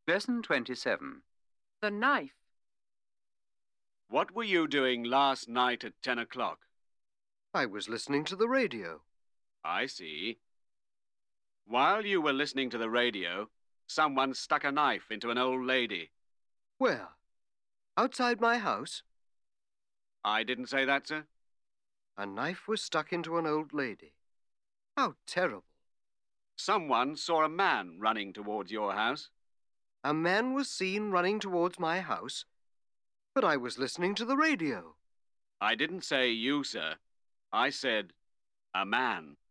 Lesson 27. The knife. What were you doing last night at 10 o'clock? I was listening to the radio. I see. While you were listening to the radio, someone stuck a knife into an old lady. Where? Outside my house? I didn't say that, sir. A knife was stuck into an old lady. How terrible. Someone saw a man running towards your house. A man was seen running towards my house, but I was listening to the radio. I didn't say you, sir. I said a man.